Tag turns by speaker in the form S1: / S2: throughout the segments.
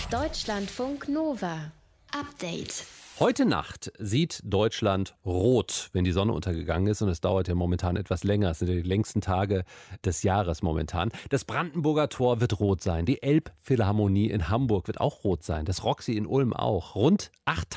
S1: Deutschlandfunk Nova. Update.
S2: Heute Nacht sieht Deutschland rot, wenn die Sonne untergegangen ist. Und es dauert ja momentan etwas länger. Es sind ja die längsten Tage des Jahres momentan. Das Brandenburger Tor wird rot sein. Die Elbphilharmonie in Hamburg wird auch rot sein. Das Roxy in Ulm auch. Rund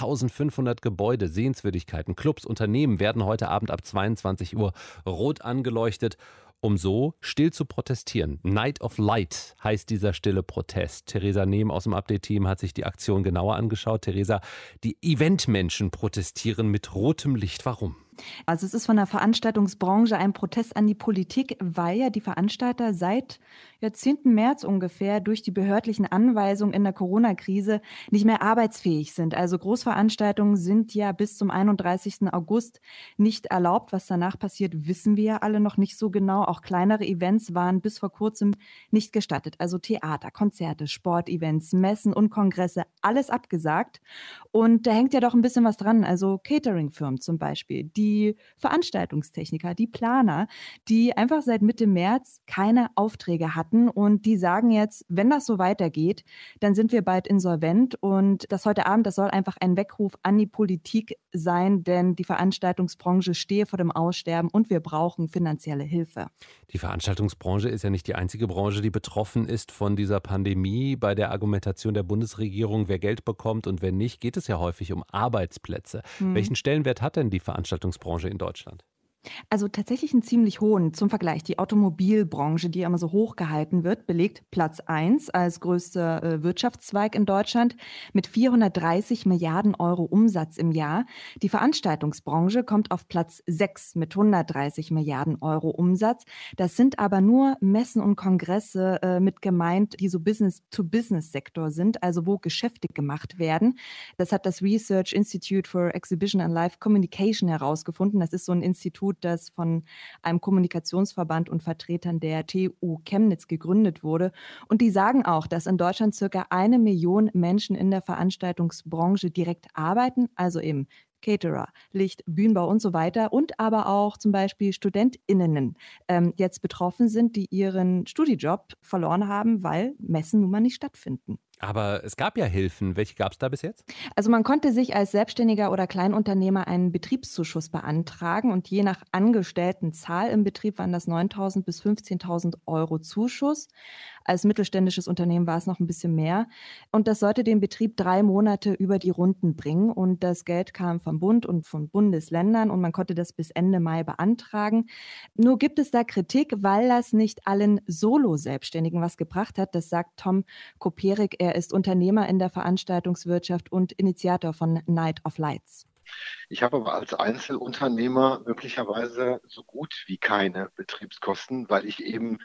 S2: 8500 Gebäude, Sehenswürdigkeiten, Clubs, Unternehmen werden heute Abend ab 22 Uhr rot angeleuchtet, um so still zu protestieren. Night of Light heißt dieser stille Protest. Theresa Nehm aus dem Update-Team hat sich die Aktion genauer angeschaut. Theresa, die Eventmenschen protestieren mit rotem Licht. Warum?
S3: Also es ist von der Veranstaltungsbranche ein Protest an die Politik, weil ja die Veranstalter seit 10. März ungefähr durch die behördlichen Anweisungen in der Corona-Krise nicht mehr arbeitsfähig sind. Also Großveranstaltungen sind ja bis zum 31. August nicht erlaubt. Was danach passiert, wissen wir ja alle noch nicht so genau. Auch kleinere Events waren bis vor kurzem nicht gestattet. Also Theater, Konzerte, Sportevents, Messen und Kongresse, alles abgesagt. Und da hängt ja doch ein bisschen was dran. Also Catering-Firmen zum Beispiel, die Veranstaltungstechniker, die Planer, die einfach seit Mitte März keine Aufträge hatten. Und die sagen jetzt, wenn das so weitergeht, dann sind wir bald insolvent. Und das heute Abend, das soll einfach ein Weckruf an die Politik sein, denn die Veranstaltungsbranche stehe vor dem Aussterben und wir brauchen finanzielle Hilfe.
S2: Die Veranstaltungsbranche ist ja nicht die einzige Branche, die betroffen ist von dieser Pandemie. Bei der Argumentation der Bundesregierung, wer Geld bekommt und wer nicht, geht es ja häufig um Arbeitsplätze. Welchen Stellenwert hat denn die Veranstaltungsbranche in Deutschland?
S3: Also tatsächlich einen ziemlich hohen. Zum Vergleich, die Automobilbranche, die immer so hoch gehalten wird, belegt Platz 1 als größter Wirtschaftszweig in Deutschland mit 430 Milliarden Euro Umsatz im Jahr. Die Veranstaltungsbranche kommt auf Platz 6 mit 130 Milliarden Euro Umsatz. Das sind aber nur Messen und Kongresse mit gemeint, die so Business-to-Business-Sektor sind, also wo Geschäfte gemacht werden. Das hat das Research Institute for Exhibition and Live Communication herausgefunden. Das ist so ein Institut, das von einem Kommunikationsverband und Vertretern der TU Chemnitz gegründet wurde. Und die sagen auch, dass in Deutschland circa 1 Million Menschen in der Veranstaltungsbranche direkt arbeiten, also eben Caterer, Licht, Bühnenbau und so weiter und aber auch zum Beispiel StudentInnen jetzt betroffen sind, die ihren Studijob verloren haben, weil Messen nun mal nicht stattfinden.
S2: Aber es gab ja Hilfen. Welche gab es da bis jetzt?
S3: Also man konnte sich als Selbstständiger oder Kleinunternehmer einen Betriebszuschuss beantragen und je nach Angestelltenzahl im Betrieb waren das 9.000 bis 15.000 Euro Zuschuss. Als mittelständisches Unternehmen war es noch ein bisschen mehr. Und das sollte den Betrieb 3 Monate über die Runden bringen. Und das Geld kam vom Bund und von Bundesländern und man konnte das bis Ende Mai beantragen. Nur gibt es da Kritik, weil das nicht allen Solo-Selbstständigen was gebracht hat. Das sagt Tom Koperik. Er ist Unternehmer in der Veranstaltungswirtschaft und Initiator von Night of Lights.
S4: Ich habe aber als Einzelunternehmer möglicherweise so gut wie keine Betriebskosten, weil ich eben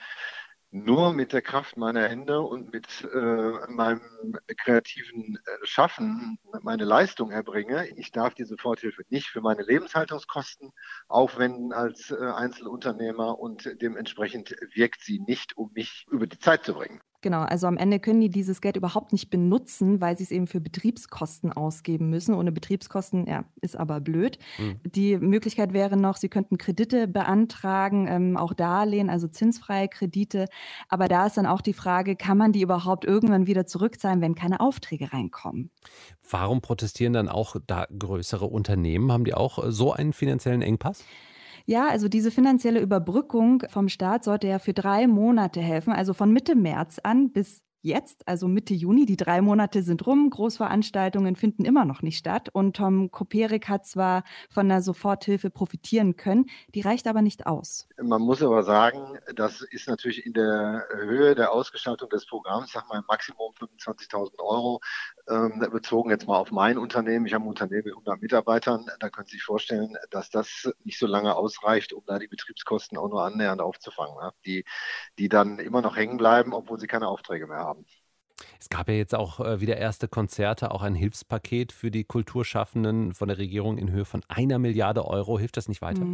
S4: nur mit der Kraft meiner Hände und mit meinem kreativen Schaffen meine Leistung erbringe. Ich darf die Soforthilfe nicht für meine Lebenshaltungskosten aufwenden als Einzelunternehmer und dementsprechend wirkt sie nicht, um mich über die Zeit zu bringen.
S3: Genau, also am Ende können die dieses Geld überhaupt nicht benutzen, weil sie es eben für Betriebskosten ausgeben müssen. Ohne Betriebskosten, ja, ist aber blöd. Die Möglichkeit wäre noch, sie könnten Kredite beantragen, auch Darlehen, also zinsfreie Kredite. Aber da ist dann auch die Frage, kann man die überhaupt irgendwann wieder zurückzahlen, wenn keine Aufträge reinkommen?
S2: Warum protestieren dann auch da größere Unternehmen? Haben die auch so einen finanziellen Engpass?
S3: Ja, also diese finanzielle Überbrückung vom Staat sollte ja für 3 Monate helfen, also von Mitte März an bis jetzt, also Mitte Juni. Die 3 Monate sind rum, Großveranstaltungen finden immer noch nicht statt und Tom Koperik hat zwar von der Soforthilfe profitieren können, die reicht aber nicht aus.
S4: Man muss aber sagen, das ist natürlich in der Höhe der Ausgestaltung des Programms, sag mal Maximum 25.000 Euro, bezogen jetzt mal auf mein Unternehmen. Ich habe ein Unternehmen mit 100 Mitarbeitern. Da können Sie sich vorstellen, dass das nicht so lange ausreicht, um da die Betriebskosten auch nur annähernd aufzufangen, ne? Die dann immer noch hängen bleiben, obwohl sie keine Aufträge mehr haben.
S2: Es gab ja jetzt auch wieder erste Konzerte, auch ein Hilfspaket für die Kulturschaffenden von der Regierung in Höhe von 1 Milliarde Euro. Hilft das nicht weiter?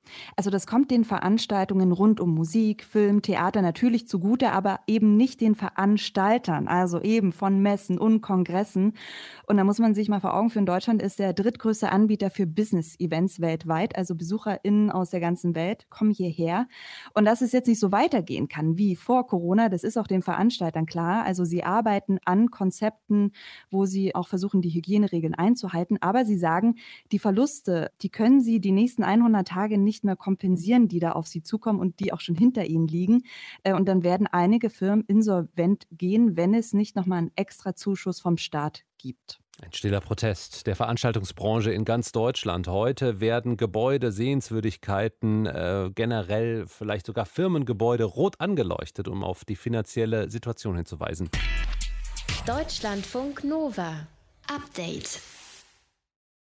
S3: Also das kommt den Veranstaltungen rund um Musik, Film, Theater natürlich zugute, aber eben nicht den Veranstaltern, also eben von Messen und Kongressen. Und da muss man sich mal vor Augen führen, Deutschland ist der drittgrößte Anbieter für Business-Events weltweit, also BesucherInnen aus der ganzen Welt kommen hierher. Und dass es jetzt nicht so weitergehen kann wie vor Corona, das ist auch den Veranstaltern klar. Also sie arbeiten an Konzepten, wo sie auch versuchen, die Hygieneregeln einzuhalten. Aber sie sagen, die Verluste, die können sie die nächsten 100 Tage nicht mehr kompensieren, die da auf sie zukommen und die auch schon hinter ihnen liegen. Und dann werden einige Firmen insolvent gehen, wenn es nicht nochmal einen extra Zuschuss vom Staat gibt.
S2: Ein stiller Protest der Veranstaltungsbranche in ganz Deutschland. Heute werden Gebäude, Sehenswürdigkeiten, generell vielleicht sogar Firmengebäude rot angeleuchtet, um auf die finanzielle Situation hinzuweisen.
S1: Deutschlandfunk Nova. Update.